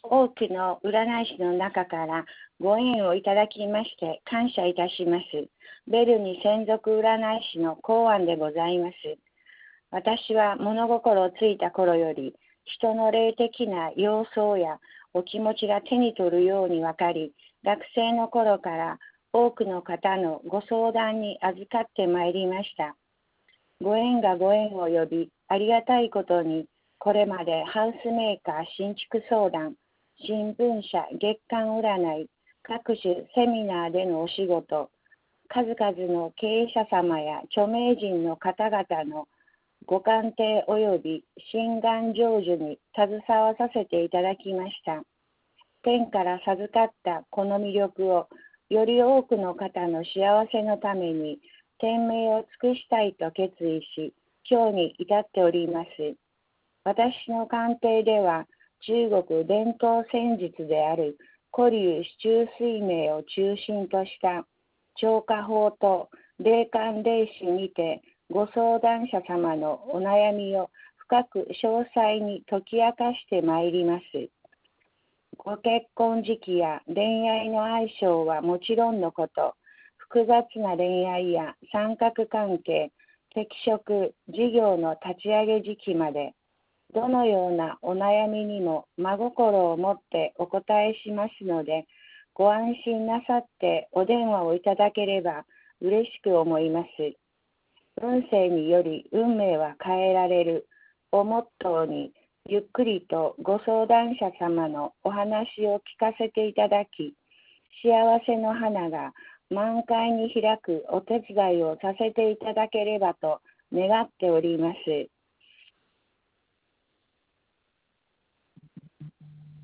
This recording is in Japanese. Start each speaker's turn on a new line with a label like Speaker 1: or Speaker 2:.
Speaker 1: 多くの占い師の中からご縁をいただきまして感謝いたします。ベルニ専属占い師の公安でございます。私は物心ついた頃より人の霊的な様相やお気持ちが手に取るようにわかり、学生の頃から多くの方のご相談に預かってまいりました。ご縁がご縁を呼び、ありがたいことに、これまでハウスメーカー新築相談、新聞社月間占い、各種セミナーでのお仕事、数々の経営者様や著名人の方々のご鑑定及び心願成就に携わさせていただきました。天から授かったこの魅力をより多くの方の幸せのために天命を尽くしたいと決意し、今日に至っております。私の鑑定では、中国伝統戦術である古流四柱推命を中心とした超過法と霊感霊視にて、ご相談者様のお悩みを深く詳細に解き明かしてまいります。ご結婚時期や恋愛の相性はもちろんのこと、複雑な恋愛や三角関係、適職、事業の立ち上げ時期まで、どのようなお悩みにも真心を持ってお答えしますので、ご安心なさってお電話をいただければ嬉しく思います。運勢により運命は変えられるをモットーに、ゆっくりとご相談者様のお話を聞かせていただき、幸せの花が満開に開くお手伝いをさせていただければと願っております。